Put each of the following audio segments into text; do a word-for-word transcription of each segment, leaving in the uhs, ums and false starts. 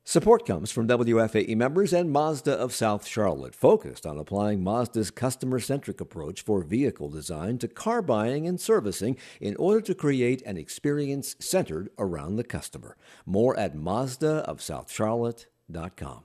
Support comes from W F A E members and Mazda of South Charlotte, focused on applying Mazda's customer-centric approach for vehicle design to car buying and servicing in order to create an experience centered around the customer. More at Mazda of South Charlotte dot com.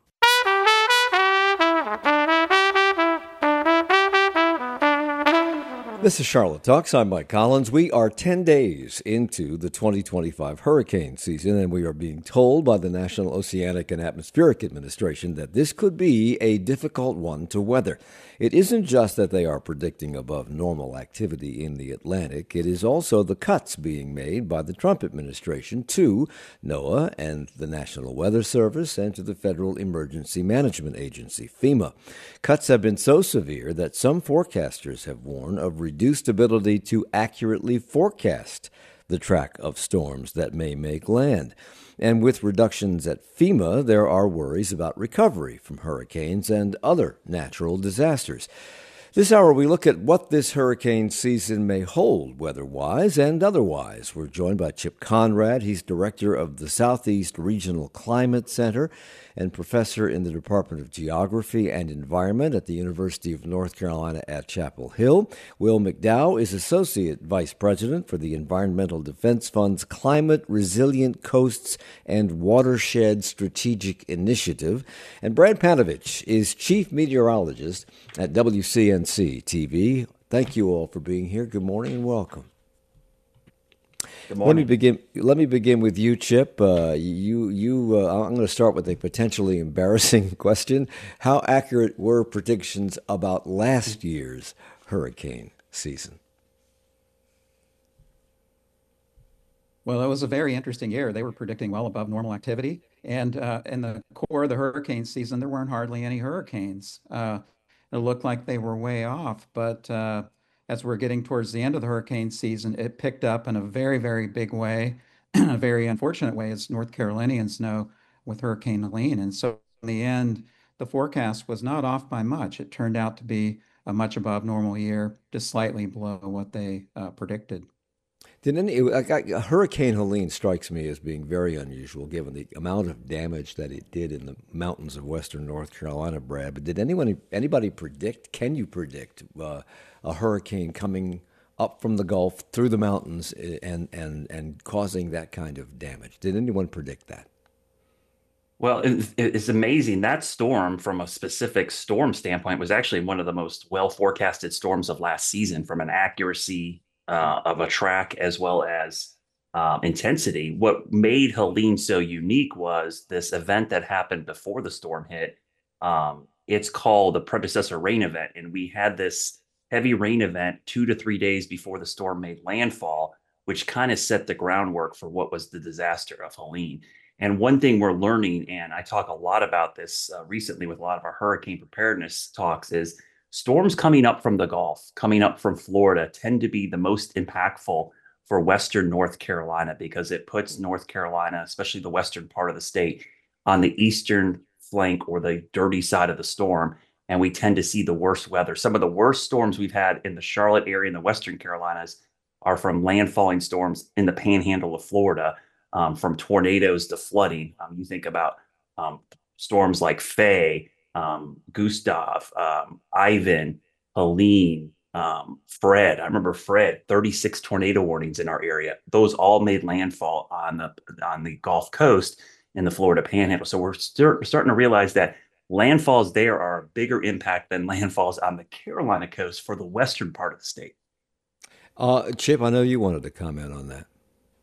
This is Charlotte Talks. I'm Mike Collins. We are ten days into the twenty twenty-five hurricane season, and we are being told by the National Oceanic and Atmospheric Administration that this could be a difficult one to weather. It isn't just that they are predicting above normal activity in the Atlantic. It is also the cuts being made by the Trump administration to NOAA and the National Weather Service and to the Federal Emergency Management Agency, FEMA. Cuts have been so severe that some forecasters have warned of reduced ability to accurately forecast the track of storms that may make land. And with reductions at FEMA, there are worries about recovery from hurricanes and other natural disasters. This hour, we look at what this hurricane season may hold, weather-wise and otherwise. We're joined by Chip Conrad. He's director of the Southeast Regional Climate Center and professor in the Department of Geography and Environment at the University of North Carolina at Chapel Hill. Will McDowell is associate vice president for the Environmental Defense Fund's Climate Resilient Coasts and Watershed Strategic Initiative. And Brad Panovich is chief meteorologist at W C N C T V. Thank you all for being here. Good morning and welcome. Good morning. Let me begin. Let me begin with you, Chip. Uh, you, you. Uh, I'm going to start with a potentially embarrassing question. How accurate were predictions about last year's hurricane season? Well, it was a very interesting year. They were predicting well above normal activity, and uh, in the core of the hurricane season, there weren't hardly any hurricanes. Uh, it looked like they were way off, but uh, as we're getting towards the end of the hurricane season, it picked up in a very, very big way, a very unfortunate way, as North Carolinians know, with Hurricane Helene. And so in the end, the forecast was not off by much. It turned out to be a much above normal year, just slightly below what they uh, predicted. Did any like, I- Hurricane Helene strikes me as being very unusual, given the amount of damage that it did in the mountains of western North Carolina, Brad. But did anyone anybody predict? Can you predict uh, a hurricane coming up from the Gulf through the mountains and and and causing that kind of damage? Did anyone predict that? Well, it, it's amazing. That storm, from a specific storm standpoint, was actually one of the most well forecasted storms of last season from an accuracy uh, of a track as well as um, intensity. What made Helene so unique was this event that happened before the storm hit. Um, it's called the predecessor rain event. And we had this heavy rain event two to three days before the storm made landfall, which kind of set the groundwork for what was the disaster of Helene. And one thing we're learning, and I talk a lot about this uh, recently with a lot of our hurricane preparedness talks, is storms coming up from the Gulf, coming up from Florida, tend to be the most impactful for Western North Carolina because it puts North Carolina, especially the western part of the state, on the eastern flank or the dirty side of the storm. And we tend to see the worst weather. Some of the worst storms we've had in the Charlotte area in the Western Carolinas are from landfalling storms in the panhandle of Florida, um, from tornadoes to flooding. Um, you think about um, storms like Faye, um, Gustav, um, Ivan, Helene, um, Fred. I remember Fred, thirty-six tornado warnings in our area. Those all made landfall on the on the Gulf Coast in the Florida Panhandle. So we're, st- we're starting to realize that landfalls there are a bigger impact than landfalls on the Carolina coast for the western part of the state. Uh, Chip, I know you wanted to comment on that.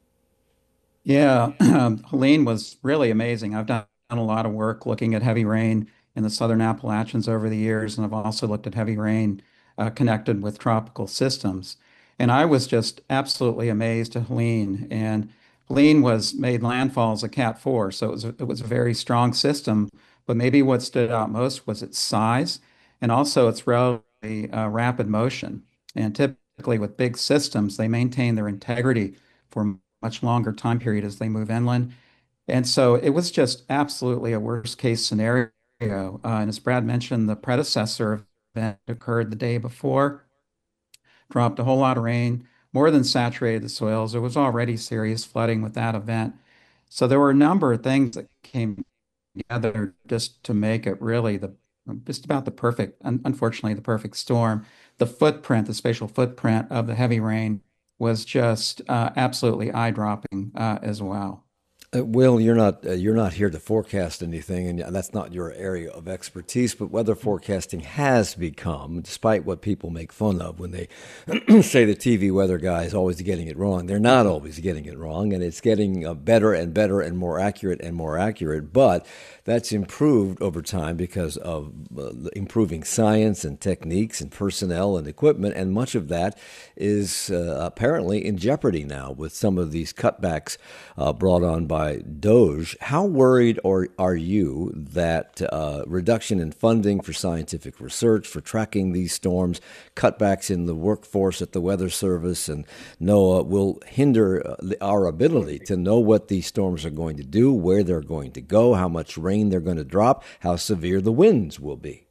Yeah, um, Helene was really amazing. I've done a lot of work looking at heavy rain in the southern Appalachians over the years, and I've also looked at heavy rain uh, connected with tropical systems. And I was just absolutely amazed at Helene. And Helene was made landfall as a Cat four, so it was a, it was a very strong system. But maybe what stood out most was its size and also its relatively uh, rapid motion. And typically with big systems, they maintain their integrity for much longer time period as they move inland. And so it was just absolutely a worst case scenario. Uh, and as Brad mentioned, the predecessor event occurred the day before, dropped a whole lot of rain, more than saturated the soils. There was already serious flooding with that event. So there were a number of things that came together just to make it really the just about the perfect, un unfortunately, the perfect storm. The footprint, the spatial footprint of the heavy rain was just uh, absolutely eye-dropping uh, as well. Uh, Will, you're not uh, you're not here to forecast anything, and that's not your area of expertise. But weather forecasting has become, despite what people make fun of when they say the T V weather guy is always getting it wrong, they're not always getting it wrong, and it's getting uh, better and better and more accurate and more accurate. But that's improved over time because of uh, improving science and techniques and personnel and equipment, and much of that is uh, apparently in jeopardy now with some of these cutbacks uh, brought on by By DOGE. How worried or are you that uh, reduction in funding for scientific research, for tracking these storms, cutbacks in the workforce at the Weather Service and NOAA will hinder uh, our ability to know what these storms are going to do, where they're going to go, how much rain they're going to drop, how severe the winds will be?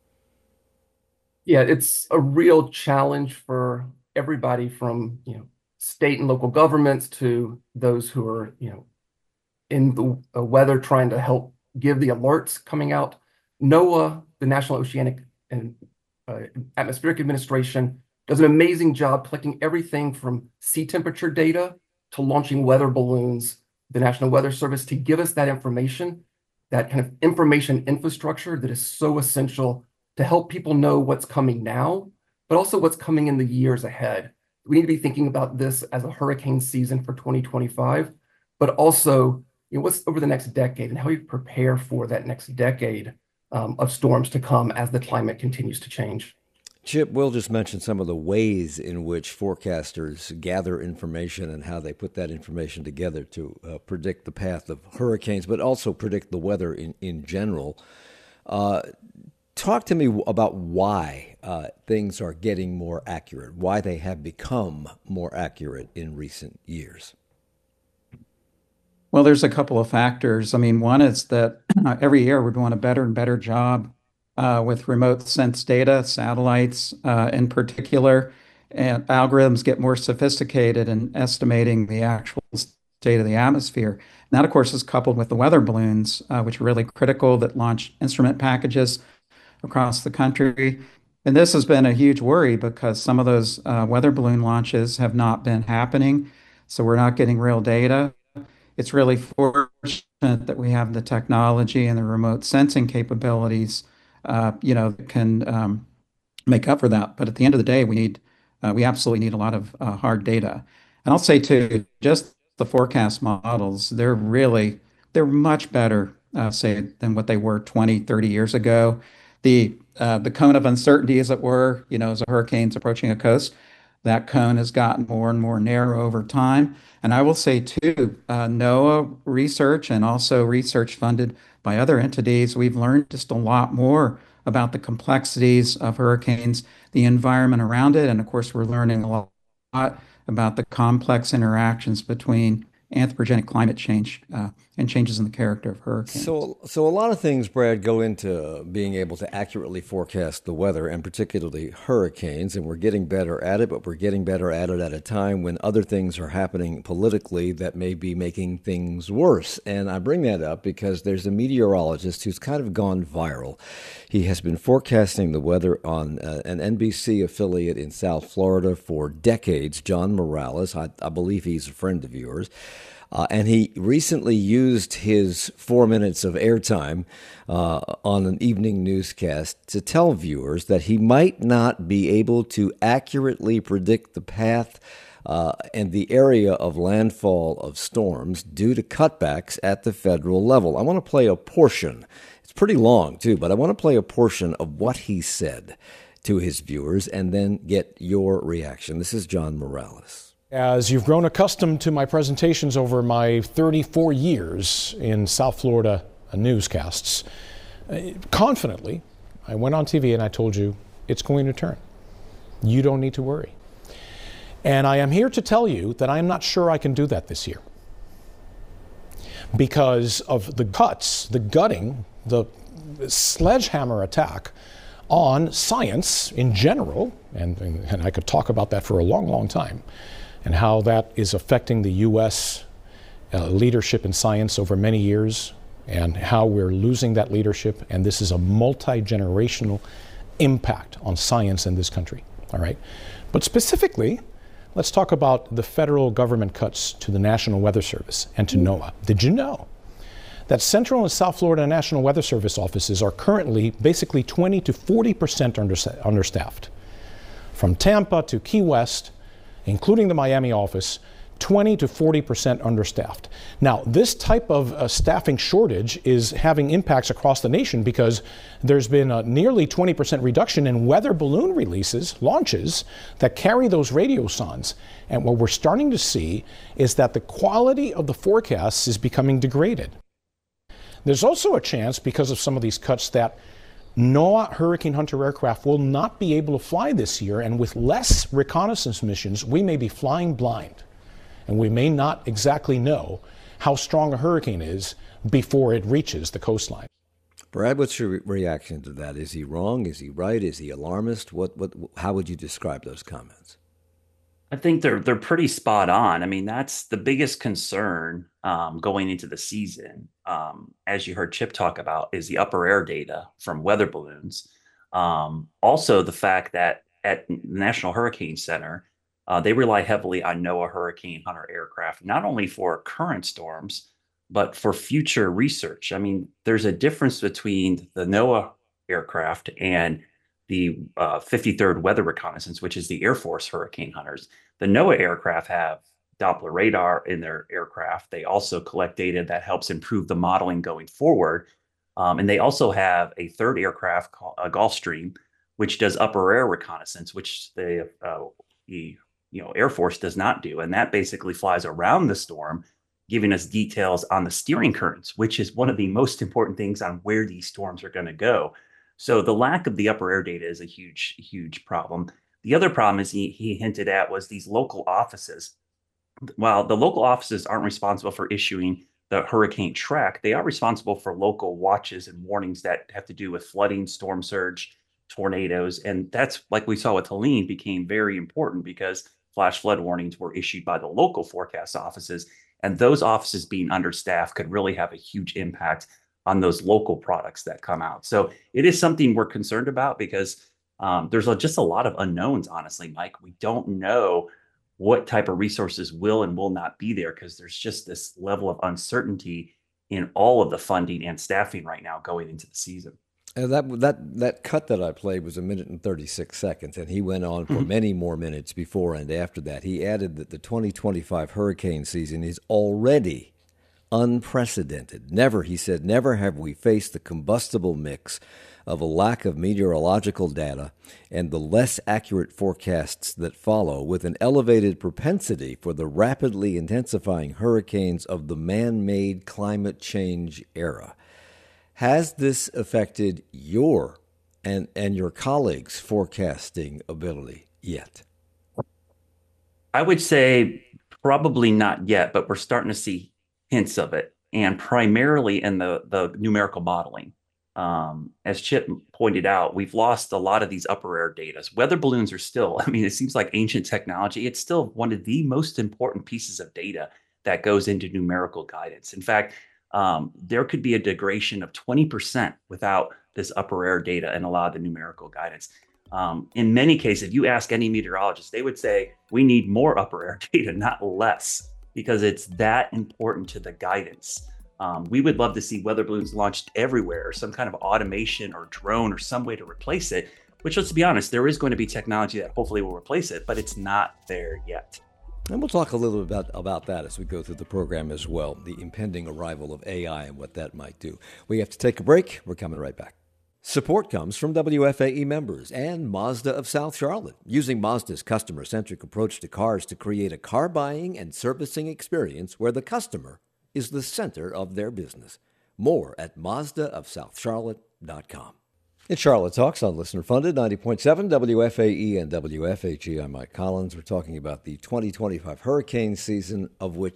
Yeah, it's a real challenge for everybody from, you know, state and local governments to those who are, you know, in the uh, weather, trying to help give the alerts coming out. NOAA, the National Oceanic and uh, Atmospheric Administration, does an amazing job collecting everything from sea temperature data to launching weather balloons, the National Weather Service, to give us that information, that kind of information infrastructure that is so essential to help people know what's coming now, but also what's coming in the years ahead. We need to be thinking about this as a hurricane season for twenty twenty-five, but also, you know, what's over the next decade and how we prepare for that next decade um, of storms to come as the climate continues to change. Chip, Will just mentioned some of the ways in which forecasters gather information and how they put that information together to uh, predict the path of hurricanes, but also predict the weather in, in general. Uh, talk to me about why uh, things are getting more accurate, why they have become more accurate in recent years. Well, there's a couple of factors. I mean, one is that uh, every year we're doing a better and better job uh, with remote sense data, satellites uh, in particular, and algorithms get more sophisticated in estimating the actual state of the atmosphere. And that, of course, is coupled with the weather balloons, uh, which are really critical, that launch instrument packages across the country. And this has been a huge worry because some of those uh, weather balloon launches have not been happening, so we're not getting real data. It's really fortunate that we have the technology and the remote sensing capabilities, uh, you know, that can um, make up for that. But at the end of the day, we need, uh, we absolutely need a lot of uh, hard data. And I'll say too, just the forecast models, they're really, they're much better, uh, say, than what they were twenty, thirty years ago. The uh, the cone of uncertainty, as it were, you know, as a hurricane's approaching a coast, that cone has gotten more and more narrow over time. And I will say, too, uh, NOAA research and also research funded by other entities, we've learned just a lot more about the complexities of hurricanes, the environment around it. And of course, we're learning a lot about the complex interactions between anthropogenic climate change uh, and changes in the character of hurricanes. So, so a lot of things, Brad, go into being able to accurately forecast the weather, and particularly hurricanes, and we're getting better at it, but we're getting better at it at a time when other things are happening politically that may be making things worse. And I bring that up because there's a meteorologist who's kind of gone viral. He has been forecasting the weather on uh, an N B C affiliate in South Florida for decades, John Morales. I, I believe he's a friend of yours. Uh, and he recently used his four minutes of airtime uh, on an evening newscast to tell viewers that he might not be able to accurately predict the path uh, and the area of landfall of storms due to cutbacks at the federal level. I want to play a portion. It's pretty long, too, but I want to play a portion of what he said to his viewers and then get your reaction. This is John Morales. As you've grown accustomed to my presentations over my thirty-four years in South Florida newscasts, confidently, I went on T V and I told you it's going to turn. You don't need to worry. And I am here to tell you that I am not sure I can do that this year because of the cuts, the gutting, the sledgehammer attack on science in general, and, and, and I could talk about that for a long, long time, and how that is affecting the U S uh, leadership in science over many years and how we're losing that leadership. And this is a multi-generational impact on science in this country. All right. But specifically, let's talk about the federal government cuts to the National Weather Service and to NOAA. Did you know that Central and South Florida National Weather Service offices are currently basically twenty to forty percent understaffed? From Tampa to Key West, including the Miami office, twenty to forty percent understaffed. Now, this type of uh, staffing shortage is having impacts across the nation because there's been a nearly twenty percent reduction in weather balloon releases, launches, that carry those radiosondes. And what we're starting to see is that the quality of the forecasts is becoming degraded. There's also a chance, because of some of these cuts, that NOAA Hurricane Hunter aircraft will not be able to fly this year, and with less reconnaissance missions, we may be flying blind. And we may not exactly know how strong a hurricane is before it reaches the coastline. Brad, what's your re- reaction to that? Is he wrong? Is he right? Is he alarmist? What, what, how would you describe those comments? I think they're they're pretty spot on. I mean, that's the biggest concern um, going into the season, um, as you heard Chip talk about, is the upper air data from weather balloons. Um, also, the fact that at the National Hurricane Center, uh, they rely heavily on NOAA Hurricane Hunter aircraft, not only for current storms, but for future research. I mean, there's a difference between the NOAA aircraft and the uh, fifty-third Weather Reconnaissance, which is the Air Force Hurricane Hunters. The NOAA aircraft have Doppler radar in their aircraft. They also collect data that helps improve the modeling going forward. Um, and they also have a third aircraft called a Gulfstream, which does upper air reconnaissance, which the, uh, the you know Air Force does not do. And that basically flies around the storm, giving us details on the steering currents, which is one of the most important things on where these storms are going to go. So the lack of the upper air data is a huge, huge problem. The other problem is he, he hinted at was these local offices. While the local offices aren't responsible for issuing the hurricane track, they are responsible for local watches and warnings that have to do with flooding, storm surge, tornadoes. And that's, like we saw with Helene, became very important because flash flood warnings were issued by the local forecast offices. And those offices being understaffed could really have a huge impact on those local products that come out. So it is something we're concerned about because um, there's a, just a lot of unknowns, honestly, Mike. We don't know what type of resources will and will not be there because there's just this level of uncertainty in all of the funding and staffing right now going into the season. And that that that cut that I played was a minute and thirty-six seconds, and he went on for mm-hmm. many more minutes before and after that. He added that the twenty twenty-five hurricane season is already unprecedented. Never, he said, never have we faced the combustible mix of a lack of meteorological data and the less accurate forecasts that follow, with an elevated propensity for the rapidly intensifying hurricanes of the man-made climate change era. Has this affected your and, and your colleagues' forecasting ability yet? I would say probably not yet, but we're starting to see hints of it, and primarily in the, the numerical modeling. Um, as Chip pointed out, we've lost a lot of these upper air data. Weather balloons are still, I mean, it seems like ancient technology. It's still one of the most important pieces of data that goes into numerical guidance. In fact, um, there could be a degradation of twenty percent without this upper air data and a lot of the numerical guidance. Um, in many cases, if you ask any meteorologist, they would say, we need more upper air data, not less, because it's that important to the guidance. Um, we would love to see weather balloons launched everywhere, or some kind of automation or drone or some way to replace it, which, let's be honest, there is going to be technology that hopefully will replace it, but it's not there yet. And we'll talk a little bit about, about that as we go through the program as well, the impending arrival of A I and what that might do. We have to take a break. We're coming right back. Support comes from W F A E members and Mazda of South Charlotte, using Mazda's customer-centric approach to cars to create a car buying and servicing experience where the customer is the center of their business. More at Mazda of South Charlotte dot com. It's Charlotte Talks on listener-funded ninety point seven W F A E and W F H E. I'm Mike Collins. We're talking about the twenty twenty-five hurricane season, of which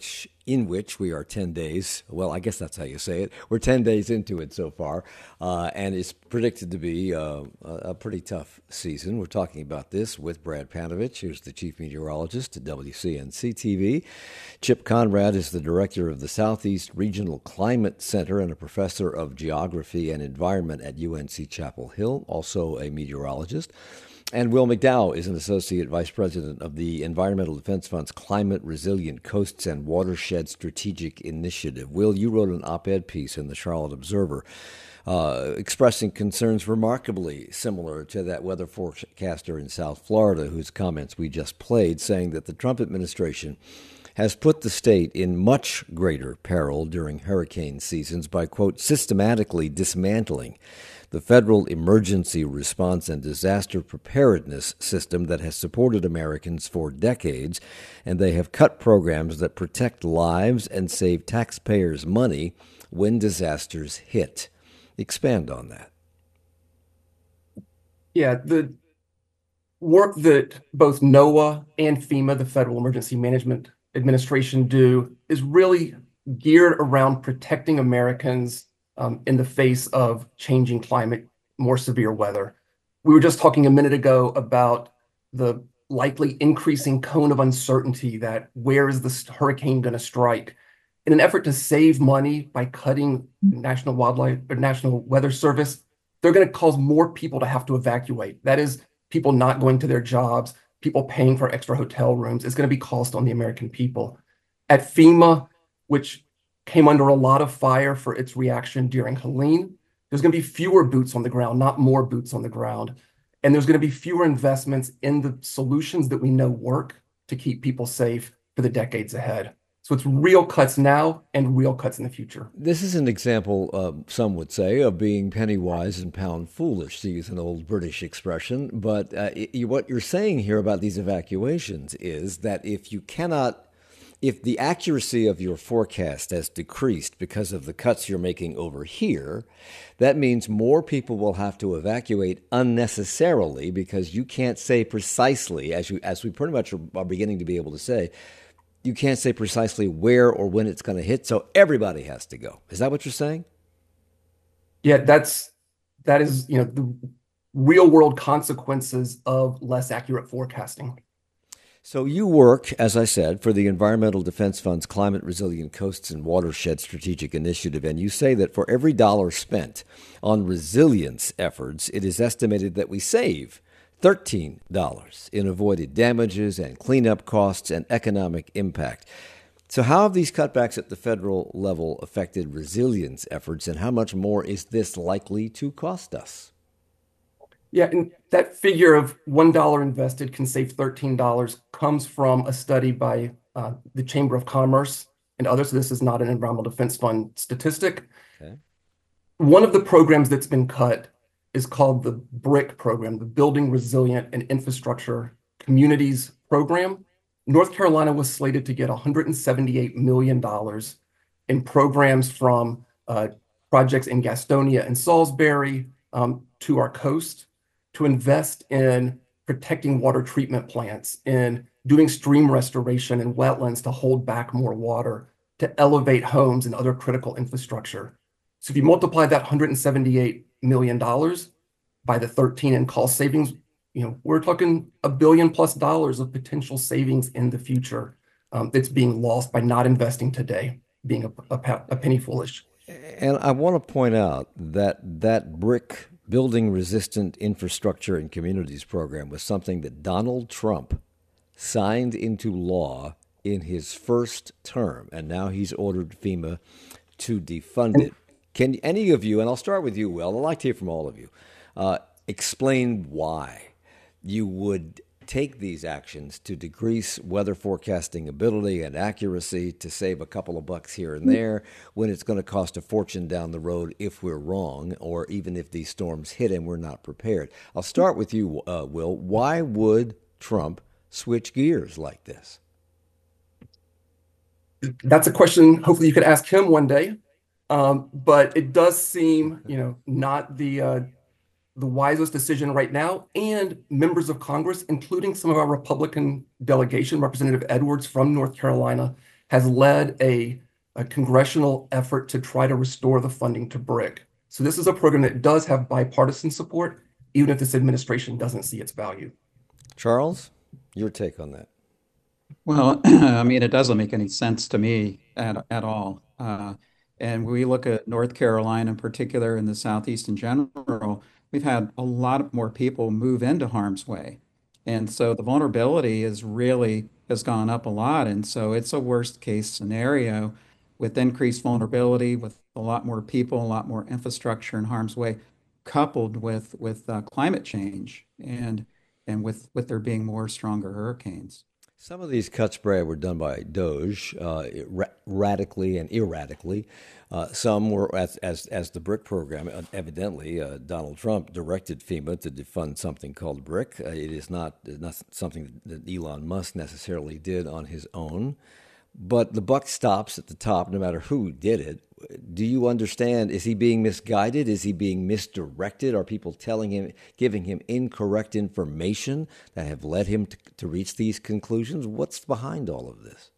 in which we are ten days, well, I guess that's how you say it. We're ten days into it so far, uh, and it's predicted to be uh, a pretty tough season. We're talking about this with Brad Panovich, who's the chief meteorologist at W C N C T V. Chip Conrad is the director of the Southeast Regional Climate Center and a professor of geography and environment at U N C Chapel Hill, also a meteorologist. And Will McDowell is an associate vice president of the Environmental Defense Fund's Climate Resilient Coasts and Watershed Strategic Initiative. Will, you wrote an op-ed piece in the Charlotte Observer uh, expressing concerns remarkably similar to that weather forecaster in South Florida whose comments we just played, saying that the Trump administration has put the state in much greater peril during hurricane seasons by, quote, systematically dismantling the federal emergency response and disaster preparedness system that has supported Americans for decades, and they have cut programs that protect lives and save taxpayers money when disasters hit. Expand on that. Yeah, the work that both NOAA and FEMA, the Federal Emergency Management Administration, do is really geared around protecting Americans Um, in the face of changing climate, more severe weather. We were just talking a minute ago about the likely increasing cone of uncertainty that where is this hurricane going to strike? In an effort to save money by cutting National Wildlife or National Weather Service, they're going to cause more people to have to evacuate. That is, people not going to their jobs, people paying for extra hotel rooms. It's going to be cost on the American people. At FEMA, which came under a lot of fire for its reaction during Helene, there's going to be fewer boots on the ground, not more boots on the ground. And there's going to be fewer investments in the solutions that we know work to keep people safe for the decades ahead. So it's real cuts now and real cuts in the future. This is an example, uh, some would say, of being penny wise and pound foolish, to use an old British expression. But uh, it, what you're saying here about these evacuations is that if you cannot If the accuracy of your forecast has decreased because of the cuts you're making over here, that means more people will have to evacuate unnecessarily because you can't say precisely, as you as we pretty much are beginning to be able to say, you can't say precisely where or when it's going to hit, so everybody has to go. Is that what you're saying? Yeah, that's that is, you know, the real world consequences of less accurate forecasting. So you work, as I said, for the Environmental Defense Fund's Climate Resilient Coasts and Watershed Strategic Initiative, and you say that for every dollar spent on resilience efforts, it is estimated that we save thirteen dollars in avoided damages and cleanup costs and economic impact. So how have these cutbacks at the federal level affected resilience efforts, and how much more is this likely to cost us? Yeah, and that figure of one dollar invested can save thirteen dollars comes from a study by uh, the Chamber of Commerce and others. So this is not an Environmental Defense Fund statistic. Okay. One of the programs that's been cut is called the BRIC program, the Building Resilient and Infrastructure Communities program. North Carolina was slated to get one hundred seventy-eight million dollars in programs from uh, projects in Gastonia and Salisbury um, to our coast, to invest in protecting water treatment plants, in doing stream restoration and wetlands to hold back more water, to elevate homes and other critical infrastructure. So if you multiply that one hundred seventy-eight million dollars by the thirteen in cost savings, you know, we're talking a billion plus dollars of potential savings in the future um, that's being lost by not investing today, being a, a, a penny foolish. And I want to point out that that BRIC, Building Resistant Infrastructure and Communities program, was something that Donald Trump signed into law in his first term, and now he's ordered FEMA to defund it. Can any of you, and I'll start with you, Will, I'd like to hear from all of you, uh, explain why you would take these actions to decrease weather forecasting ability and accuracy to save a couple of bucks here and there when it's going to cost a fortune down the road if we're wrong, or even if these storms hit and we're not prepared. I'll start with you, uh, Will. Why would Trump switch gears like this? That's a question hopefully you could ask him one day. Um, but it does seem, you know, not the uh, the wisest decision right now. And members of Congress, including some of our Republican delegation, Representative Edwards from North Carolina, has led a, a congressional effort to try to restore the funding to BRIC. So this is a program that does have bipartisan support, even if this administration doesn't see its value. Charles, your take on that? Well, I mean, it doesn't make any sense to me at, at all. Uh, and we look at North Carolina in particular and the Southeast in general, we've had a lot more people move into harm's way. And so the vulnerability is really has gone up a lot. And so it's a worst case scenario with increased vulnerability, with a lot more people, a lot more infrastructure in harm's way, coupled with with uh, climate change and and with with there being more stronger hurricanes. Some of these cuts, Brad, were done by DOGE, uh, ra- radically and erratically. Uh, some were, as, as as the BRIC program, uh, evidently, uh, Donald Trump directed FEMA to defund something called BRIC. Uh, it is not, not something that Elon Musk necessarily did on his own. But the buck stops at the top, no matter who did it. Do you understand? Is he being misguided? Is he being misdirected? Are people telling him, giving him incorrect information that have led him to, to reach these conclusions? What's behind all of this?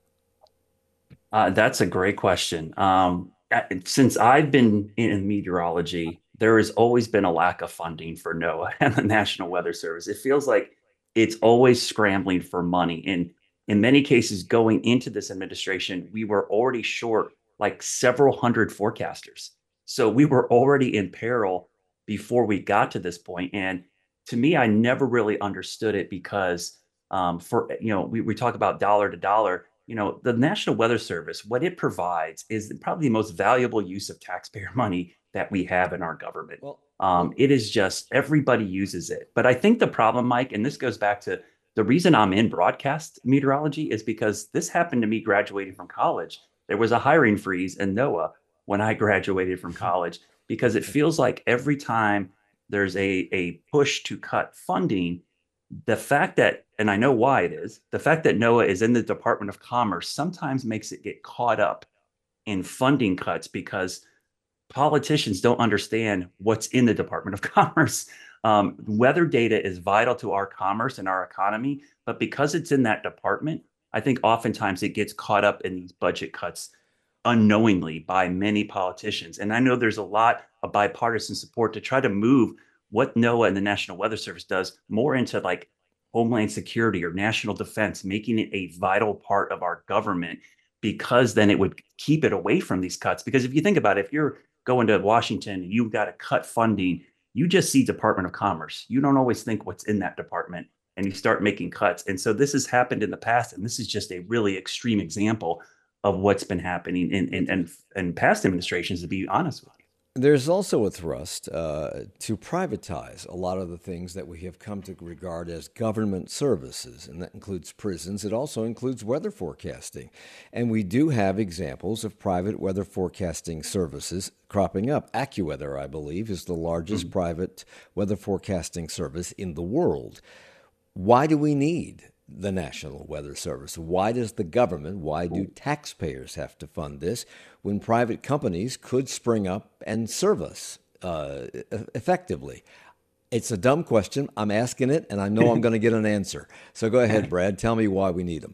Uh, that's a great question. Um, since I've been in meteorology, there has always been a lack of funding for NOAA and the National Weather Service. It feels like it's always scrambling for money. And in many cases, going into this administration, we were already short like several hundred forecasters. So we were already in peril before we got to this point. And to me, I never really understood it because um, for, you know, we, we talk about dollar to dollar, you know, the National Weather Service, what it provides is probably the most valuable use of taxpayer money that we have in our government. Well, um, it is just, everybody uses it. But I think the problem, Mike, and this goes back to the reason I'm in broadcast meteorology is because this happened to me graduating from college. There was a hiring freeze in NOAA when I graduated from college, because it feels like every time there's a, a push to cut funding, the fact that, and I know why it is, the fact that NOAA is in the Department of Commerce sometimes makes it get caught up in funding cuts because politicians don't understand what's in the Department of Commerce. Um, weather data is vital to our commerce and our economy, but because it's in that department, I think oftentimes it gets caught up in these budget cuts unknowingly by many politicians. And I know there's a lot of bipartisan support to try to move what NOAA and the National Weather Service does more into like homeland security or national defense, making it a vital part of our government, because then it would keep it away from these cuts. Because if you think about it, if you're going to Washington and you've got to cut funding, you just see Department of Commerce. You don't always think what's in that department, and you start making cuts. And so this has happened in the past, and this is just a really extreme example of what's been happening in in, in, in past administrations, to be honest with you. There's also a thrust uh, to privatize a lot of the things that we have come to regard as government services, and that includes prisons. It also includes weather forecasting. And we do have examples of private weather forecasting services cropping up. AccuWeather, I believe, is the largest mm-hmm. private weather forecasting service in the world. Why do we need the National Weather Service? Why does the government, why do taxpayers have to fund this when private companies could spring up and serve us uh, effectively? It's a dumb question. I'm asking it, and I know I'm going to get an answer. So go ahead, Brad. Tell me why we need them.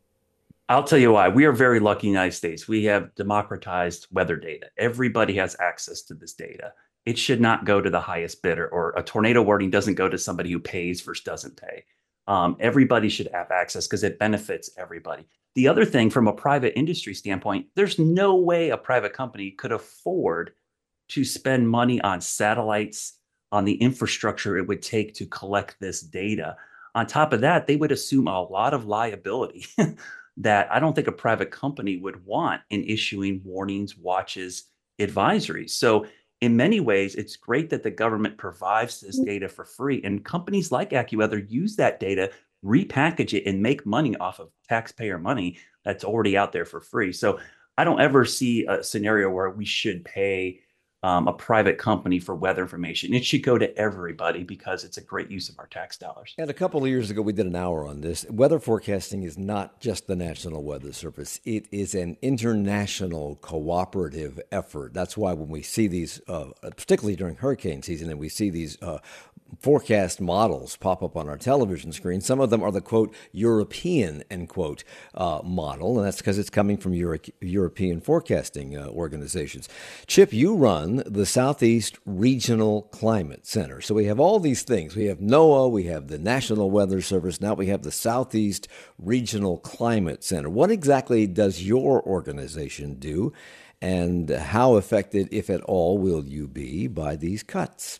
I'll tell you why. We are very lucky in the United States. We have democratized weather data. Everybody has access to this data. It should not go to the highest bidder, or a tornado warning doesn't go to somebody who pays versus doesn't pay. Um, everybody should have access because it benefits everybody. The other thing, from a private industry standpoint, there's no way a private company could afford to spend money on satellites, on the infrastructure it would take to collect this data. On top of that, they would assume a lot of liability that I don't think a private company would want in issuing warnings, watches, advisories. So in many ways, it's great that the government provides this data for free, and companies like AccuWeather use that data, repackage it, and make money off of taxpayer money that's already out there for free. So I don't ever see a scenario where we should pay um, a private company for weather information. It should go to everybody because it's a great use of our tax dollars. And a couple of years ago, we did an hour on this. Weather forecasting is not just the National Weather Service. It is an international cooperative effort. That's why when we see these, uh, particularly during hurricane season, and we see these uh, forecast models pop up on our television screen. Some of them are the, quote, European, end quote, uh, model, and that's because it's coming from Euro- European forecasting uh, organizations. Chip, you run the Southeast Regional Climate Center. So we have all these things. We have NOAA, we have the National Weather Service, now we have the Southeast Regional Climate Center. What exactly does your organization do, and how affected, if at all, will you be by these cuts?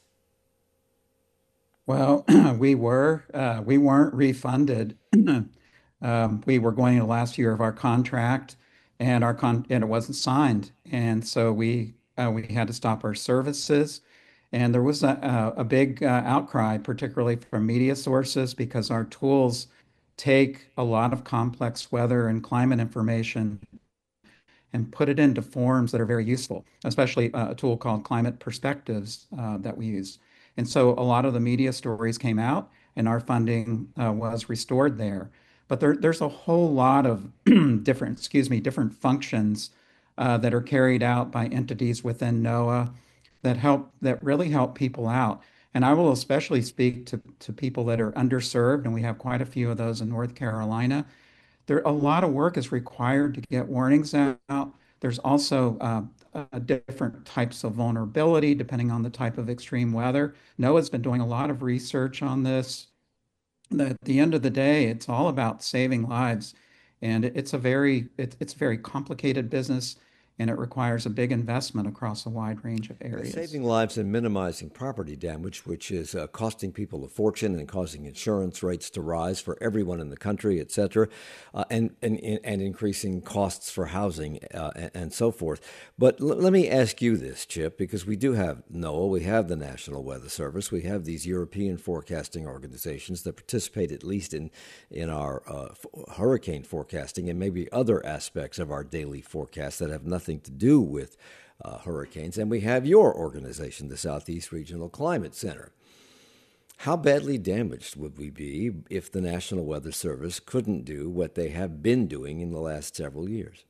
Well, we were uh, we weren't refunded. Um, we were going to the last year of our contract, and our con and it wasn't signed, and so we uh, we had to stop our services. And there was a, a, a big uh, outcry, particularly from media sources, because our tools take a lot of complex weather and climate information and put it into forms that are very useful, especially uh, a tool called Climate Perspectives uh, that we use. And so a lot of the media stories came out, and our funding uh, was restored there. But there, there's a whole lot of different, excuse me, different functions uh, that are carried out by entities within NOAA that help, that really help people out. And I will especially speak to, to people that are underserved, and we have quite a few of those in North Carolina. There, a lot of work is required to get warnings out. There's also uh, uh, different types of vulnerability depending on the type of extreme weather. NOAA's been doing a lot of research on this. At the end of the day, it's all about saving lives, and it's a very it, it's a very complicated business, and it requires a big investment across a wide range of areas. Saving lives and minimizing property damage, which is uh, costing people a fortune and causing insurance rates to rise for everyone in the country, et cetera, uh, and, and, and increasing costs for housing uh, and, and so forth. But l- let me ask you this, Chip, because we do have NOAA, we have the National Weather Service, we have these European forecasting organizations that participate at least in, in our uh, f- hurricane forecasting and maybe other aspects of our daily forecast that have nothing to do with uh, hurricanes. And we have your organization, the Southeast Regional Climate Center. How badly damaged would we be if the National Weather Service couldn't do what they have been doing in the last several years?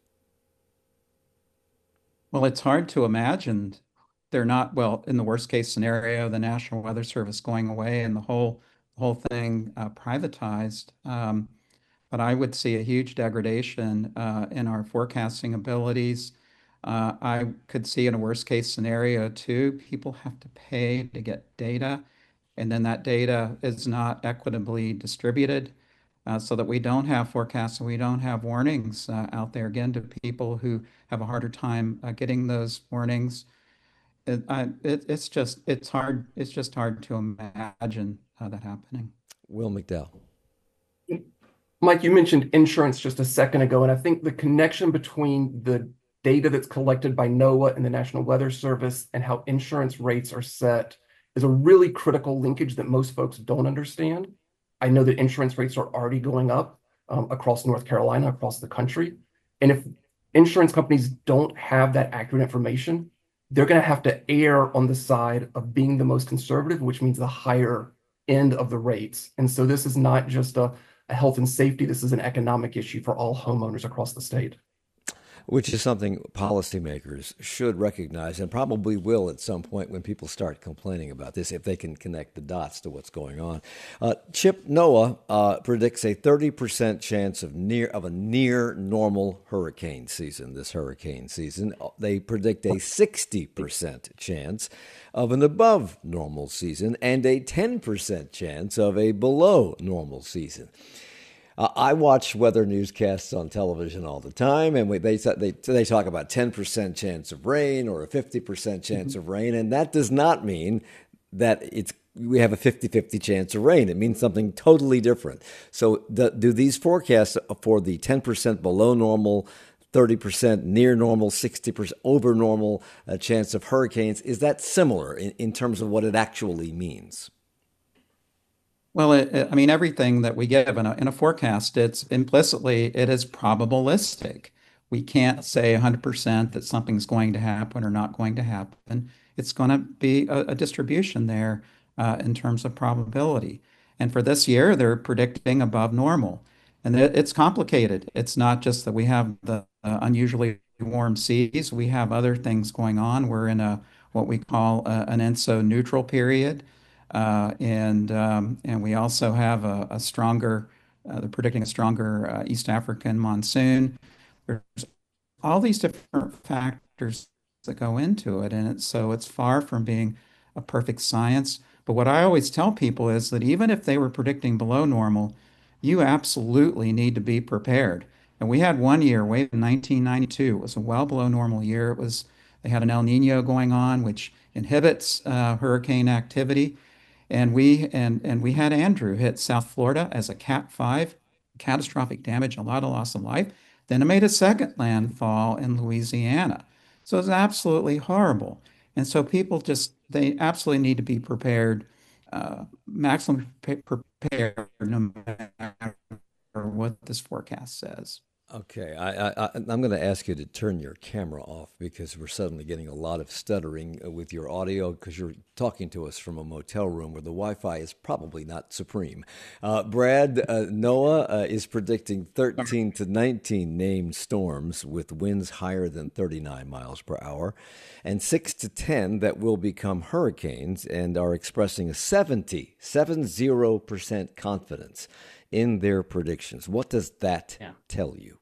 Well, it's hard to imagine they're not, well, in the worst case scenario, the National Weather Service going away and the whole whole thing uh, privatized. Um, but I would see a huge degradation uh, in our forecasting abilities. Uh, I could see in a worst case scenario too, people have to pay to get data, and then that data is not equitably distributed, uh, so that we don't have forecasts and we don't have warnings uh, out there again to people who have a harder time uh, getting those warnings. It, I, it, it's just it's hard it's just hard to imagine uh, that happening. Will McDowell. Mike, you mentioned insurance just a second ago, and I think the connection between the data that's collected by NOAA and the National Weather Service and how insurance rates are set is a really critical linkage that most folks don't understand. I know that insurance rates are already going up um, across North Carolina, across the country. And if insurance companies don't have that accurate information, they're going to have to err on the side of being the most conservative, which means the higher end of the rates. And so this is not just a, a health and safety, this is an economic issue for all homeowners across the state. Which is something policymakers should recognize and probably will at some point when people start complaining about this, if they can connect the dots to what's going on. Uh, Chip, NOAA uh, predicts a thirty percent chance of near of a near normal hurricane season this hurricane season. They predict a sixty percent chance of an above normal season and a ten percent chance of a below normal season. Uh, I watch weather newscasts on television all the time, and we, they, they they talk about ten percent chance of rain or a fifty percent chance mm-hmm. of rain, and that does not mean that it's we have a fifty-fifty chance of rain. It means something totally different. So the, do these forecasts for the ten percent below normal, thirty percent near normal, sixty percent over normal uh, chance of hurricanes, is that similar in, in terms of what it actually means? Well, it, it- I mean, everything that we give in a, in a forecast, it's implicitly, it is probabilistic. We can't say one hundred percent that something's going to happen or not going to happen. It's going to be a, a distribution there uh, in terms of probability. And for this year, they're predicting above normal. And it, it's complicated. It's not just that we have the uh, unusually warm seas. We have other things going on. We're in a what we call a, an ENSO neutral period. Uh, and um, and we also have a, a stronger, uh, they're predicting a stronger uh, East African monsoon. There's all these different factors that go into it, and it's, so it's far from being a perfect science. But what I always tell people is that even if they were predicting below normal, you absolutely need to be prepared. And we had one year, way in nineteen ninety-two, it was a well below normal year. It was they had an El Nino going on, which inhibits uh, hurricane activity. And we and and we had Andrew hit South Florida as a Cat five, catastrophic damage, a lot of loss of life. Then it made a second landfall in Louisiana. So it's absolutely horrible. And so people just they absolutely need to be prepared, uh, maximum pre- prepared, no matter what this forecast says. Okay, I, I, I'm going to ask you to turn your camera off because we're suddenly getting a lot of stuttering with your audio because you're talking to us from a motel room where the Wi-Fi is probably not supreme. Uh, Brad, uh, NOAA uh, is predicting thirteen to nineteen named storms with winds higher than thirty-nine miles per hour and six to ten that will become hurricanes and are expressing a seventy, seventy percent confidence in their predictions. What does that yeah. tell you?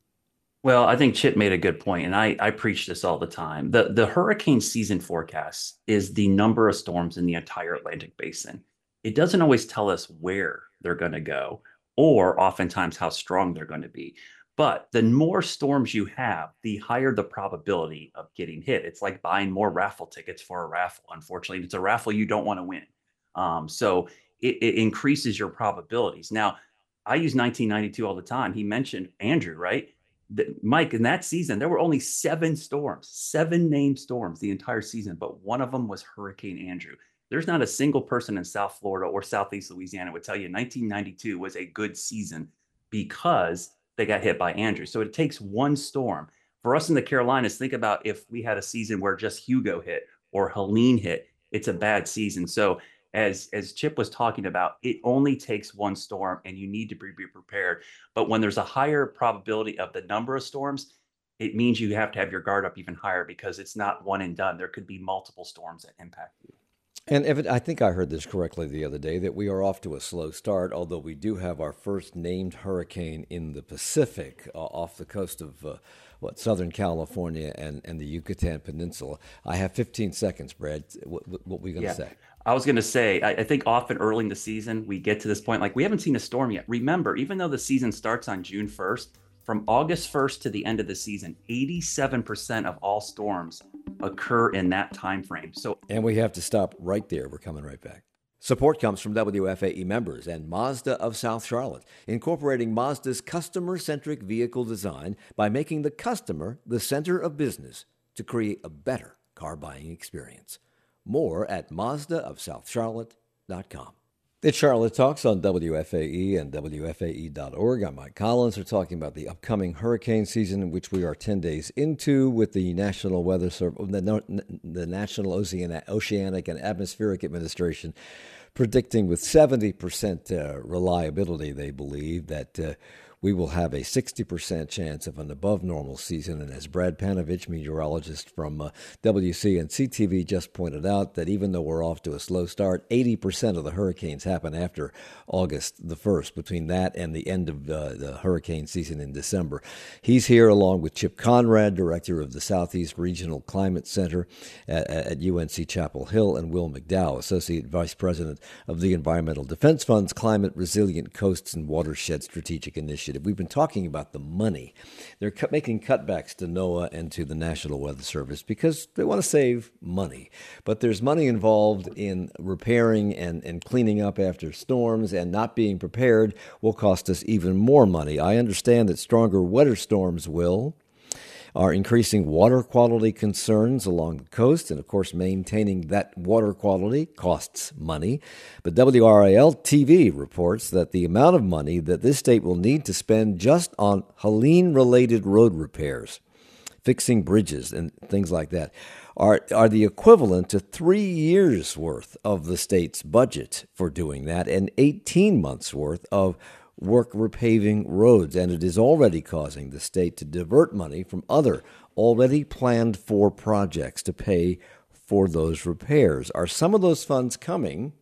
Well, I think Chip made a good point, and I, I preach this all the time. The, the hurricane season forecast is the number of storms in the entire Atlantic basin. It doesn't always tell us where they're going to go or oftentimes how strong they're going to be. But the more storms you have, the higher the probability of getting hit. It's like buying more raffle tickets for a raffle. Unfortunately, it's a raffle you don't want to win. Um, so it, it increases your probabilities. Now, I use nineteen ninety-two all the time. He mentioned Andrew, right? The, Mike, in that season, there were only seven storms, seven named storms the entire season, but one of them was Hurricane Andrew. There's not a single person in South Florida or Southeast Louisiana would tell you nineteen ninety-two was a good season because they got hit by Andrew. So it takes one storm. For us in the Carolinas, think about if we had a season where just Hugo hit or Helene hit, it's a bad season. So as as Chip was talking about, it only takes one storm and you need to be, be prepared. But when there's a higher probability of the number of storms, it means you have to have your guard up even higher because it's not one and done. There could be multiple storms that impact you. And Evan, I think I heard this correctly the other day, that we are off to a slow start, although we do have our first named hurricane in the Pacific uh, off the coast of uh, what Southern California and, and the Yucatan Peninsula. I have fifteen seconds, Brad. What, what were we going to yeah. say? I was going to say, I, I think often early in the season, we get to this point, like we haven't seen a storm yet. Remember, even though the season starts on June first, from August first to the end of the season, eighty-seven percent of all storms occur in that time frame. So, and we have to stop right there. We're coming right back. Support comes from W F A E members and Mazda of South Charlotte, incorporating Mazda's customer-centric vehicle design by making the customer the center of business to create a better car buying experience. More at Mazda of South Charlotte dot com. It's Charlotte Talks on W F A E and W F A E dot org. I'm Mike Collins. We're talking about the upcoming hurricane season, in which we are ten days into with the National Weather Service, the, the National Oceanic and Atmospheric Administration predicting with seventy percent uh, reliability, they believe, that uh, we will have a sixty percent chance of an above-normal season. And as Brad Panovich, meteorologist from uh, W C N C T V, just pointed out, that even though we're off to a slow start, eighty percent of the hurricanes happen after August the first, between that and the end of uh, the hurricane season in December. He's here along with Chip Conrad, director of the Southeast Regional Climate Center at, at U N C Chapel Hill, and Will McDowell, associate vice president of the Environmental Defense Fund's Climate Resilient Coasts and Watershed Strategic Initiative. We've been talking about the money. They're cu- making cutbacks to NOAA and to the National Weather Service because they want to save money. But there's money involved in repairing and, and cleaning up after storms, and not being prepared will cost us even more money. I understand that stronger weather storms will are increasing water quality concerns along the coast, and of course maintaining that water quality costs money. But W R A L T V reports that the amount of money that this state will need to spend just on Helene-related road repairs, fixing bridges and things like that, are are the equivalent to three years' worth of the state's budget for doing that, and eighteen months' worth of work repaving roads, and it is already causing the state to divert money from other already planned for projects to pay for those repairs. Are some of those funds coming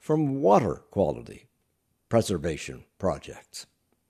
from water quality preservation projects?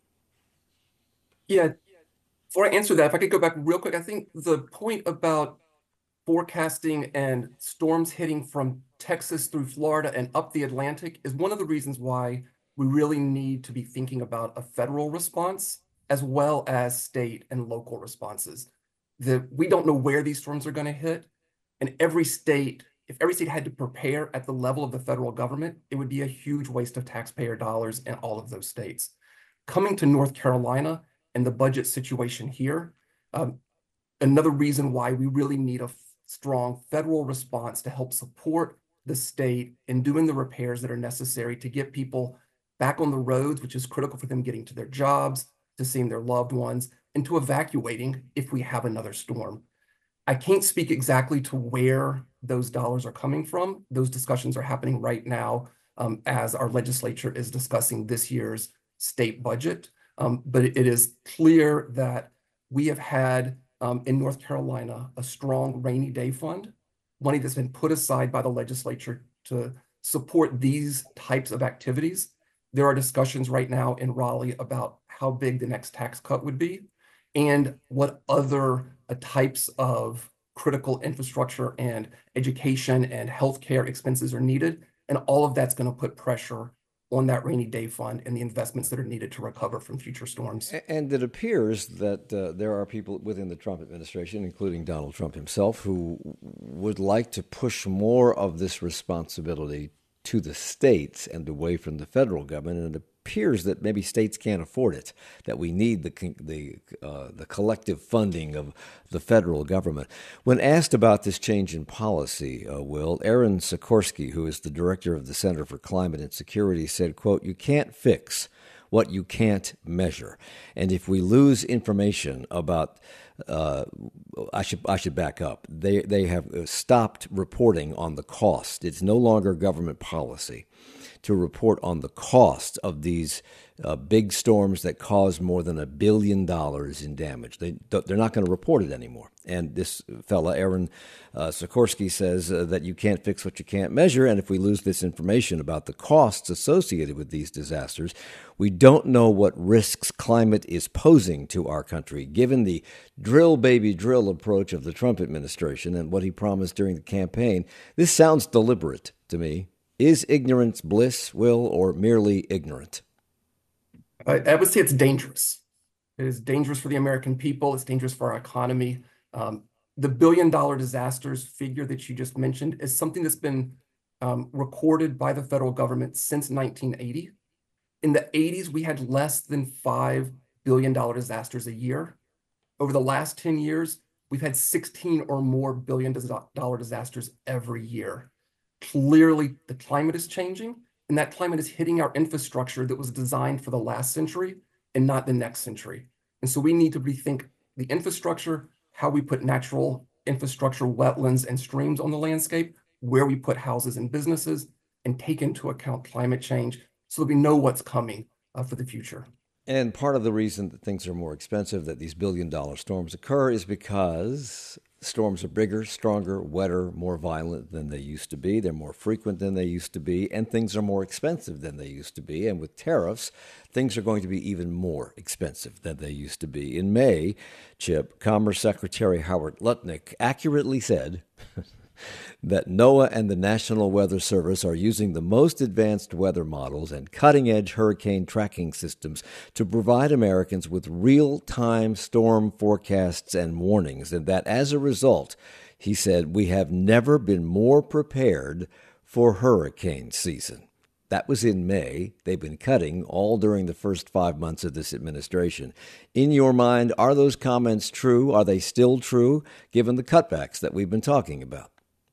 Yeah, before I answer that, if I could go back real quick, I think the point about forecasting and storms hitting from Texas through Florida and up the Atlantic is one of the reasons why we really need to be thinking about a federal response as well as state and local responses. The, we don't know where these storms are going to hit, and every state, if every state had to prepare at the level of the federal government, it would be a huge waste of taxpayer dollars in all of those states. Coming to North Carolina and the budget situation here, um, another reason why we really need a strong federal response to help support the state in doing the repairs that are necessary to get people back on the roads, which is critical for them getting to their jobs, to seeing their loved ones, and to evacuating if we have another storm. I can't speak exactly to where those dollars are coming from. Those discussions are happening right now um, as our legislature is discussing this year's state budget. Um, but it is clear that we have had um, in North Carolina a strong rainy day fund, money that's been put aside by the legislature to support these types of activities. There are discussions right now in Raleigh about how big the next tax cut would be and what other uh, types of critical infrastructure and education and healthcare expenses are needed. And all of that's going to put pressure on that rainy day fund and the investments that are needed to recover from future storms. And it appears that uh, there are people within the Trump administration, including Donald Trump himself, who would like to push more of this responsibility to the states and away from the federal government. And it appears that maybe states can't afford it, that we need the the uh, the collective funding of the federal government. When asked about this change in policy, uh, Will, Aaron Sikorsky, who is the director of the Center for Climate and Security, said, quote, "You can't fix what you can't measure. And if we lose information about, uh, I should I should back up. They they have stopped reporting on the cost. It's no longer government policy to report on the cost of these uh, big storms that cause more than a billion dollars in damage. They they're not going to report it anymore." And this fella, Aaron uh, Sikorsky, says uh, that you can't fix what you can't measure. And if we lose this information about the costs associated with these disasters, we don't know what risks climate is posing to our country, given the drill, baby, drill approach of the Trump administration and what he promised during the campaign. This sounds deliberate to me. Is ignorance bliss, Will, or merely ignorant? I, I would say it's dangerous. It is dangerous for the American people. It's dangerous for our economy. Um, the billion dollar disasters figure that you just mentioned is something that's been um, recorded by the federal government since nineteen eighty. In the eighties, we had less than five billion dollar disasters a year. Over the last ten years, we've had sixteen or more billion dollar disasters every year. Clearly, the climate is changing, and that climate is hitting our infrastructure that was designed for the last century and not the next century. And so we need to rethink the infrastructure, how we put natural infrastructure, wetlands, and streams on the landscape, where we put houses and businesses, and take into account climate change so that we know what's coming uh, for the future. And part of the reason that things are more expensive, that these billion-dollar storms occur, is because storms are bigger, stronger, wetter, more violent than they used to be. They're more frequent than they used to be, and things are more expensive than they used to be. And with tariffs, things are going to be even more expensive than they used to be. In May, Chip, Commerce Secretary Howard Lutnick accurately said that NOAA and the National Weather Service are using the most advanced weather models and cutting-edge hurricane tracking systems to provide Americans with real-time storm forecasts and warnings, and that as a result, he said, we have never been more prepared for hurricane season. That was in May. They've been cutting all during the first five months of this administration. In your mind, are those comments true? Are they still true, given the cutbacks that we've been talking about?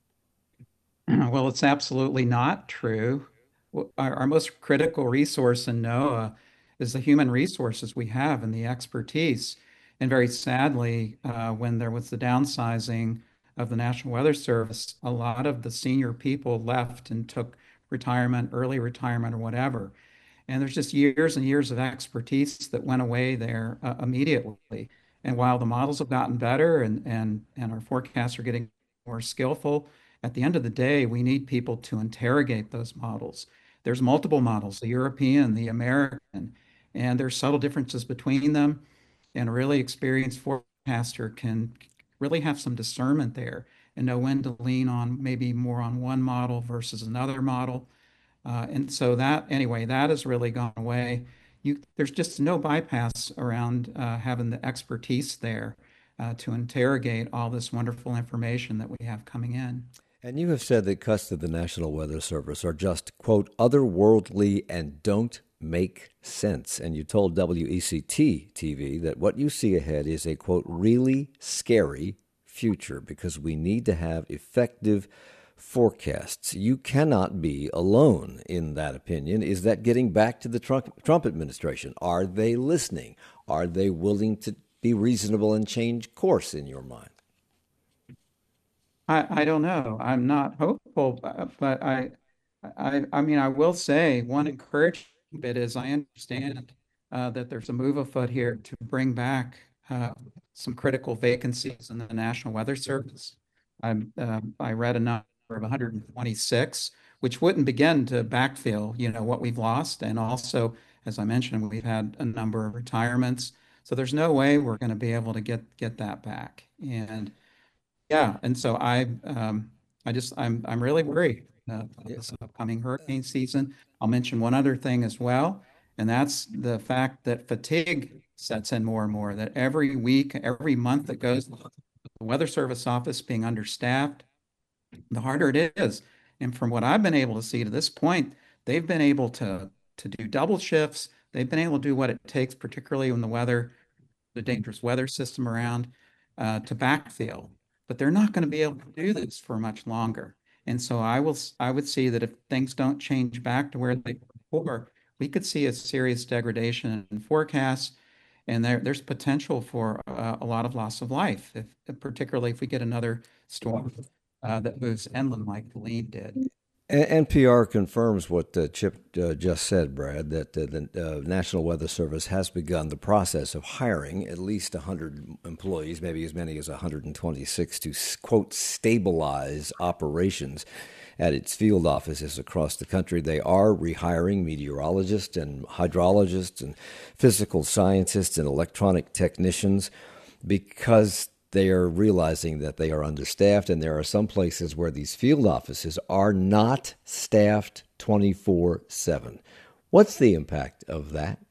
Well, it's absolutely not true. Our, our most critical resource in NOAA is the human resources we have and the expertise. And very sadly, uh, when there was the downsizing of the National Weather Service, a lot of the senior people left and took retirement, early retirement, or whatever. And there's just years and years of expertise that went away there uh, immediately. And while the models have gotten better and, and, and our forecasts are getting more skillful, at the end of the day, we need people to interrogate those models. there's multiple models, the European, the American, and there's subtle differences between them. And a really experienced forecaster can really have some discernment there and know when to lean on maybe more on one model versus another model. Uh, and so that, anyway, that has really gone away. You, there's just no bypass around uh, having the expertise there uh, to interrogate all this wonderful information that we have coming in. And you have said that cuts of the National Weather Service are just, quote, otherworldly and don't make sense. And you told W E C T T V that what you see ahead is a, quote, really scary future because we need to have effective forecasts. You cannot be alone in that opinion. Is that getting back to the Trump, Trump administration? Are they listening? Are they willing to be reasonable and change course in your mind? I, I don't know. I'm not hopeful, but I, I, I mean, I will say one encouraging bit is I understand uh, that there's a move afoot here to bring back uh, some critical vacancies in the National Weather Service. I, uh, I read a number of one hundred twenty-six, which wouldn't begin to backfill, you know, what we've lost. And also, as I mentioned, we've had a number of retirements. So there's no way we're going to be able to get get that back. And yeah, and so I, um, I just, I'm, I'm really worried uh, about this upcoming hurricane season. I'll mention one other thing as well, and that's the fact that fatigue sets in more and more. That every week, every month that goes, the Weather Service office being understaffed, the harder it is. And from what I've been able to see to this point, they've been able to to do double shifts. They've been able to do what it takes, particularly when the weather, the dangerous weather system around, uh, to backfill. But they're not going to be able to do this for much longer. And so I will, I would see that if things don't change back to where they were before, we could see a serious degradation in forecasts, and there, there's potential for uh, a lot of loss of life, if, particularly if we get another storm uh, that moves inland like Helene did. N P R confirms what uh, Chip uh, just said, Brad, that uh, the uh, National Weather Service has begun the process of hiring at least one hundred employees, maybe as many as one hundred twenty-six, to, quote, stabilize operations at its field offices across the country. They are rehiring meteorologists and hydrologists and physical scientists and electronic technicians because they are realizing that they are understaffed, and there are some places where these field offices are not staffed twenty-four seven. What's the impact of that?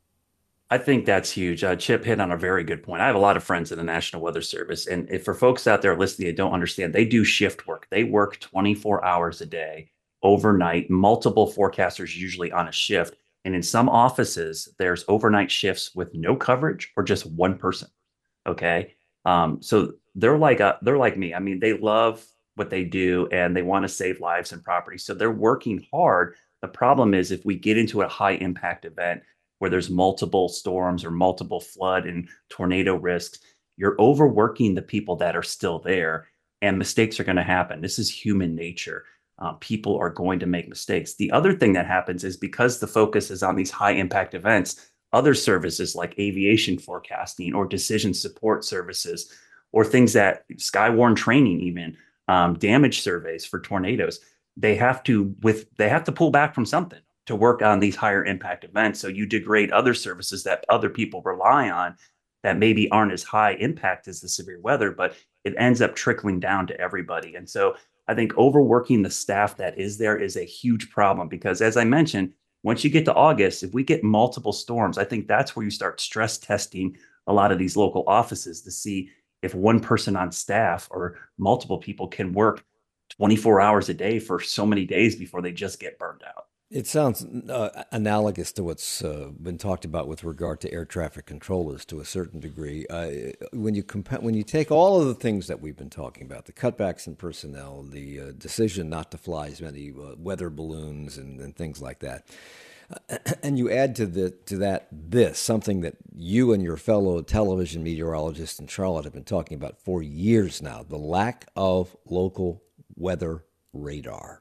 I think that's huge. Uh, Chip hit on a very good point. I have a lot of friends in the National Weather Service, and if for folks out there listening that don't understand, they do shift work. They work twenty-four hours a day, overnight, multiple forecasters usually on a shift. And in some offices, there's overnight shifts with no coverage or just one person. Okay. Um, so they're like a, they're like me. I mean, they love what they do and they want to save lives and property. So they're working hard. The problem is if we get into a high impact event where there's multiple storms or multiple flood and tornado risks, you're overworking the people that are still there, and mistakes are going to happen. This is human nature. Uh, people are going to make mistakes. The other thing that happens is because the focus is on these high impact events, other services like aviation forecasting or decision support services, or things that Skywarn training, even um, damage surveys for tornadoes, they have to with they have to pull back from something to work on these higher impact events. So you degrade other services that other people rely on that maybe aren't as high impact as the severe weather, but it ends up trickling down to everybody. And so I think overworking the staff that is there is a huge problem because, as I mentioned, once you get to August, if we get multiple storms, I think that's where you start stress testing a lot of these local offices to see if one person on staff or multiple people can work twenty-four hours a day for so many days before they just get burned out. It sounds uh, analogous to what's uh, been talked about with regard to air traffic controllers to a certain degree. Uh, when you compa- when you take all of the things that we've been talking about, the cutbacks in personnel, the uh, decision not to fly as many uh, weather balloons and, and things like that, uh, and you add to the to that this, something that you and your fellow television meteorologists in Charlotte have been talking about for years now, the lack of local weather radar.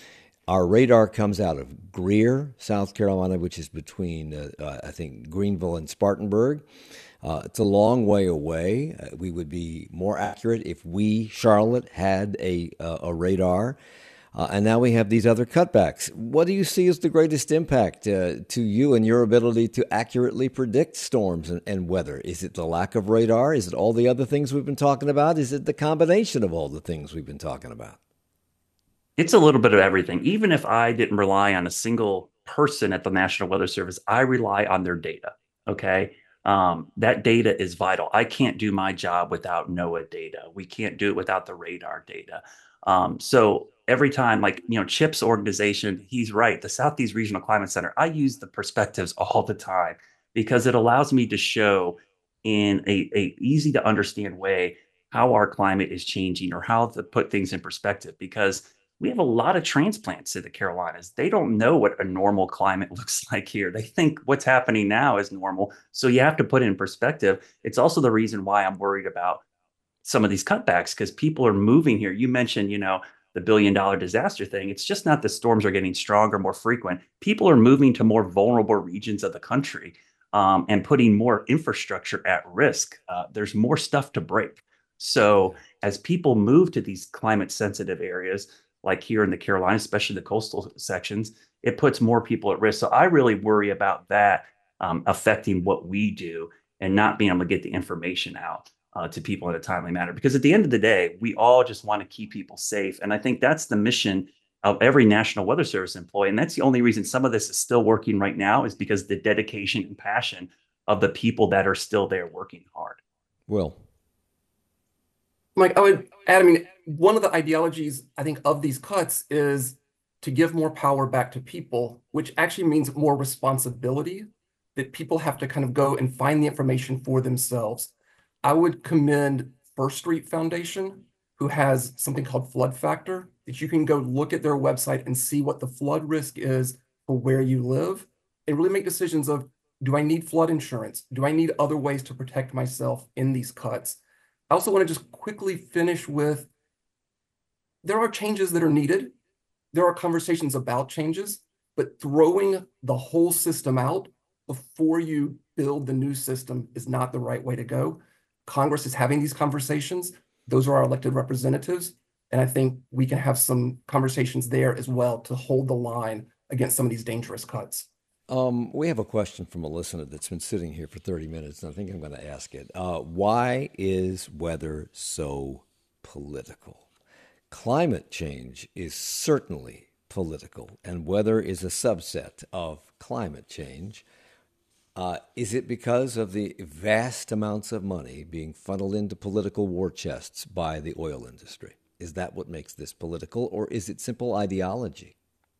Our radar comes out of Greer, South Carolina, which is between, uh, uh, I think, Greenville and Spartanburg. Uh, it's a long way away. Uh, we would be more accurate if we, Charlotte, had a uh, a radar. Uh, and now we have these other cutbacks. What do you see as the greatest impact uh, to you and your ability to accurately predict storms and, and weather? Is it the lack of radar? Is it all the other things we've been talking about? Is it the combination of all the things we've been talking about? It's a little bit of everything. Even if I didn't rely on a single person at the National Weather Service, I rely on their data. Okay. Um, that data is vital. I can't do my job without NOAA data. We can't do it without the radar data. Um, so every time, like, you know, Chip's organization, he's right. The Southeast Regional Climate Center, I use the perspectives all the time because it allows me to show in a, a easy to understand way how our climate is changing or how to put things in perspective, because we have a lot of transplants to the Carolinas. They don't know what a normal climate looks like here. They think what's happening now is normal. So you have to put it in perspective. It's also the reason why I'm worried about some of these cutbacks, because people are moving here. You mentioned, you know, the billion dollar disaster thing. It's just not the storms are getting stronger, more frequent. People are moving to more vulnerable regions of the country um, and putting more infrastructure at risk. Uh, there's more stuff to break. So as people move to these climate sensitive areas, like here in the Carolinas, especially the coastal sections, it puts more people at risk. So I really worry about that um, affecting what we do and not being able to get the information out uh, to people in a timely manner. Because at the end of the day, we all just want to keep people safe. And I think that's the mission of every National Weather Service employee. And that's the only reason some of this is still working right now, is because the dedication and passion of the people that are still there working hard. Will. Mike, I would add, I mean, one of the ideologies, I think, of these cuts is to give more power back to people, which actually means more responsibility, that people have to kind of go and find the information for themselves. I would commend First Street Foundation, who has something called Flood Factor, that you can go look at their website and see what the flood risk is for where you live and really make decisions of, do I need flood insurance? Do I need other ways to protect myself in these cuts? I also want to just quickly finish with, there are changes that are needed. There are conversations about changes, but throwing the whole system out before you build the new system is not the right way to go. Congress is having these conversations. Those are our elected representatives. And I think we can have some conversations there as well to hold the line against some of these dangerous cuts. Um, we have a question from a listener that's been sitting here for thirty minutes, and I think I'm going to ask it. Uh, why is weather so political? Climate change is certainly political, and weather is a subset of climate change. Uh, is it because of the vast amounts of money being funneled into political war chests by the oil industry? Is that what makes this political, or is it simple ideology?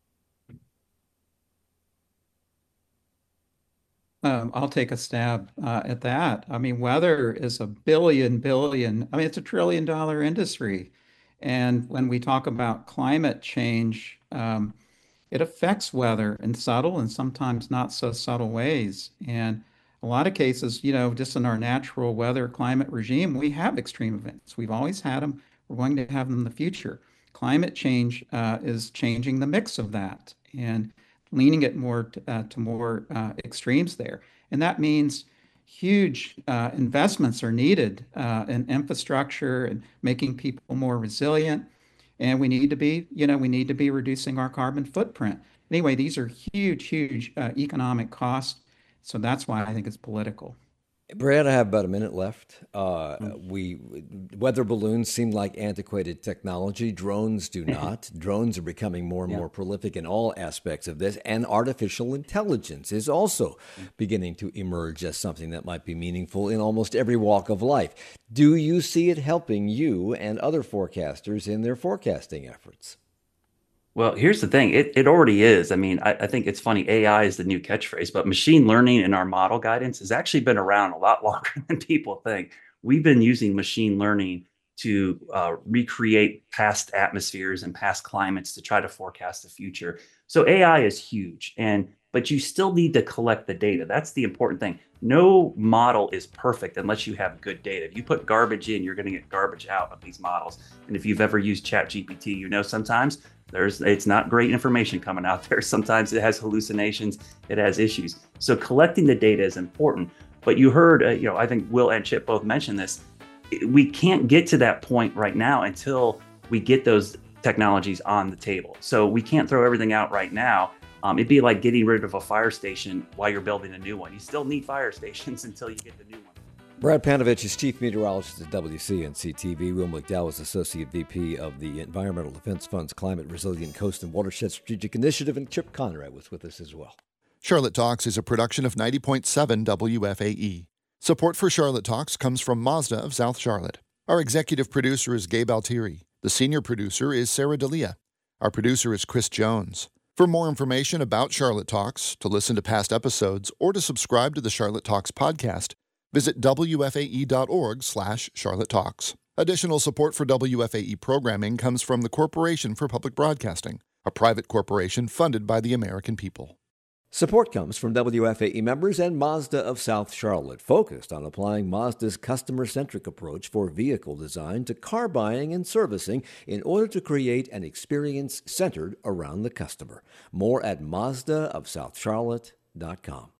Um, I'll take a stab uh, at that. I mean, weather is a billion, billion, I mean, it's a trillion dollar industry. And when we talk about climate change, um, it affects weather in subtle and sometimes not so subtle ways. And a lot of cases, you know, just in our natural weather climate regime, we have extreme events. We've always had them. We're going to have them in the future. Climate change uh, is changing the mix of that and leaning it more to, uh, to more uh, extremes there. And that means huge uh, investments are needed uh, in infrastructure and making people more resilient. And we need to be, you know, we need to be reducing our carbon footprint. Anyway, these are huge, huge uh, economic costs. So that's why I think it's political. Brad, I have about a minute left. Uh, we weather balloons seem like antiquated technology. Drones do not. Drones are becoming more and yeah. more prolific in all aspects of this. And artificial intelligence is also beginning to emerge as something that might be meaningful in almost every walk of life. Do you see it helping you and other forecasters in their forecasting efforts? Well, here's the thing. It it already is. I mean, I, I think it's funny. A I is the new catchphrase, but machine learning in our model guidance has actually been around a lot longer than people think. We've been using machine learning to uh, recreate past atmospheres and past climates to try to forecast the future. So A I is huge, and but you still need to collect the data. That's the important thing. No model is perfect unless you have good data. If you put garbage in, you're going to get garbage out of these models. And if you've ever used ChatGPT, you know sometimes there's it's not great information coming out there. Sometimes it has hallucinations, it has issues. So collecting the data is important. But you heard, uh, you know, I think Will and Chip both mentioned this. We can't get to that point right now until we get those technologies on the table. So we can't throw everything out right now. Um, it'd be like getting rid of a fire station while you're building a new one. You still need fire stations until you get the new one. Brad Panovich is Chief Meteorologist at W C N C T V. Will McDowell is Associate V P of the Environmental Defense Fund's Climate Resilient Coast and Watershed Strategic Initiative, and Chip Conrad was with us as well. Charlotte Talks is a production of ninety point seven W F A E. Support for Charlotte Talks comes from Mazda of South Charlotte. Our executive producer is Gabe Altieri. The senior producer is Sarah D'Elia. Our producer is Chris Jones. For more information about Charlotte Talks, to listen to past episodes, or to subscribe to the Charlotte Talks podcast, visit W F A E dot org slash Charlotte Talks. Additional support for W F A E programming comes from the Corporation for Public Broadcasting, a private corporation funded by the American people. Support comes from W F A E members and Mazda of South Charlotte, focused on applying Mazda's customer-centric approach for vehicle design to car buying and servicing in order to create an experience centered around the customer. More at Mazda of South Charlotte dot com.